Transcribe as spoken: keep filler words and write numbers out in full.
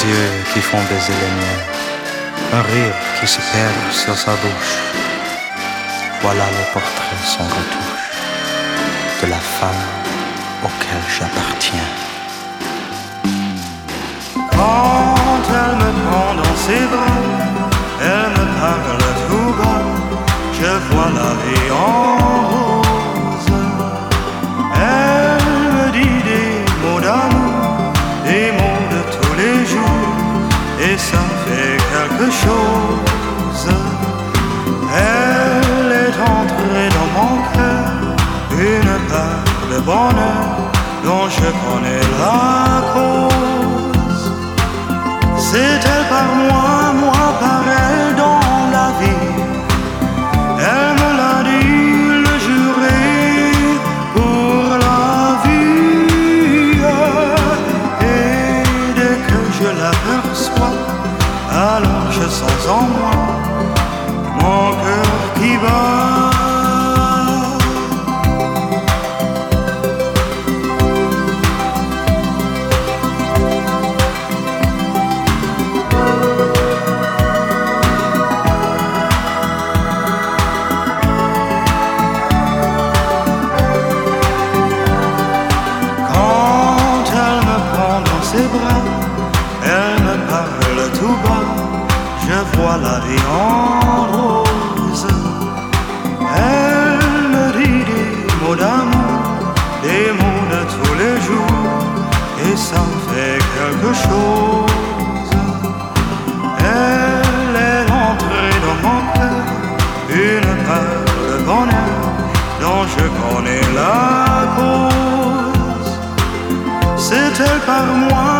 yeux qui font baiser les miens, un rire qui se perd sur sa bouche. Voilà le portrait sans retouche de la femme auquel j'appartiens. Quand elle me prend dans ses bras, elle me parle tout bas, je vois la vie en rose. Elle me dit des mots d'amour, des mots de tous les jours, et ça fait quelque chose. Elle est entrée dans mon cœur, une part de bonheur dont je connais la cause. C'est elle par moi, moi par elle dans la vie. Elle me l'a dit, le juré pour la vie. Et dès que je l'aperçois, alors je sens en moi mon cœur qui bat. Elle me parle tout bas, je vois la vie en rose. Elle me dit des mots d'amour, des mots de tous les jours, et ça fait quelque chose. Elle est entrée dans mon cœur, une part de bonheur dont je connais la cause. C'est elle par moi,